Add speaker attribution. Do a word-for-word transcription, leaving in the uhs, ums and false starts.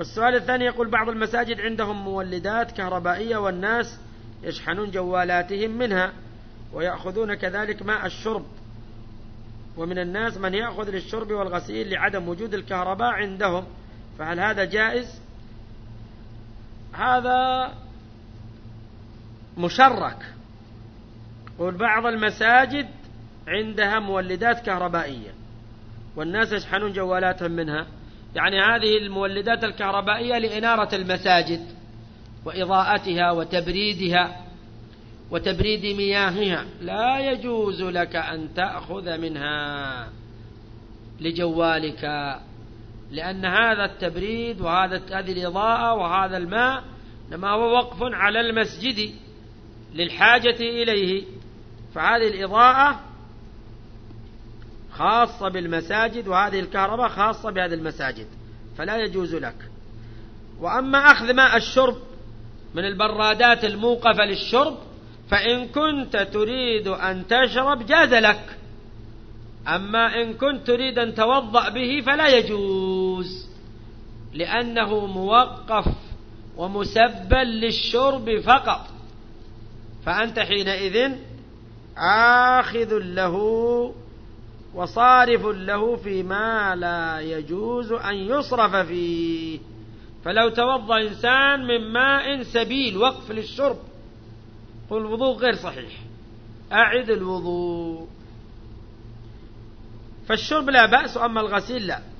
Speaker 1: والسؤال الثاني يقول بعض المساجد عندهم مولدات كهربائية والناس يشحنون جوالاتهم منها ويأخذون كذلك ماء الشرب، ومن الناس من يأخذ للشرب والغسيل لعدم وجود الكهرباء عندهم، فهل هذا جائز؟ هذا مشرك. قل بعض المساجد عندها مولدات كهربائية والناس يشحنون جوالاتهم منها، يعني هذه المولدات الكهربائية لإنارة المساجد وإضاءتها وتبريدها وتبريد مياهها، لا يجوز لك أن تأخذ منها لجوالك، لأن هذا التبريد وهذا هذه الإضاءة وهذا الماء لما هو وقف على المسجد للحاجة إليه، فهذه الإضاءة خاصة بالمساجد وهذه الكهرباء خاصة بهذه المساجد، فلا يجوز لك. وأما أخذ ماء الشرب من البرادات الموقفة للشرب فإن كنت تريد أن تشرب جاز لك، أما إن كنت تريد أن توضأ به فلا يجوز، لأنه موقف ومسبل للشرب فقط، فأنت حينئذ آخذ له وصارف له فيما لا يجوز أن يصرف فيه. فلو توضأ إنسان من ماء سبيل وقف للشرب قل الوضوء غير صحيح، أعد الوضوء. فالشرب لا بأس، أما الغسيل لا.